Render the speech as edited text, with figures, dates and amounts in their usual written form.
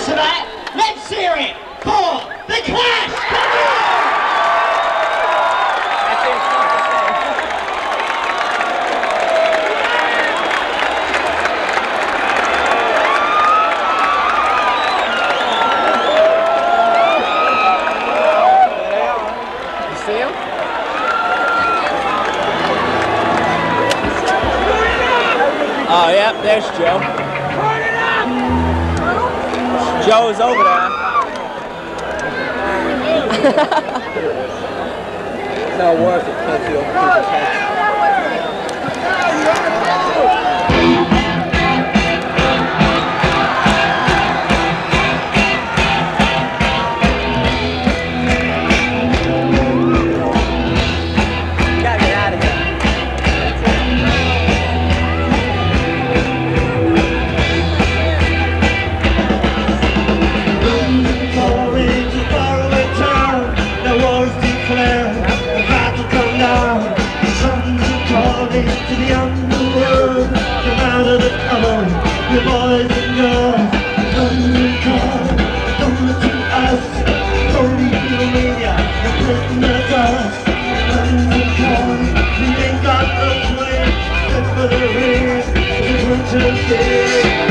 chorus of that. Let's hear it for The Clash. You see him? Oh, yep, there's Joe. Joe's over there. It's not worth it because you'll keep his head. To the underworld, come out of the tunnel, you boys and girls, come and call, come to us, don't leave the media, you're putting the dust, come and call, we ain't got no swing, except for the ring, the winter day.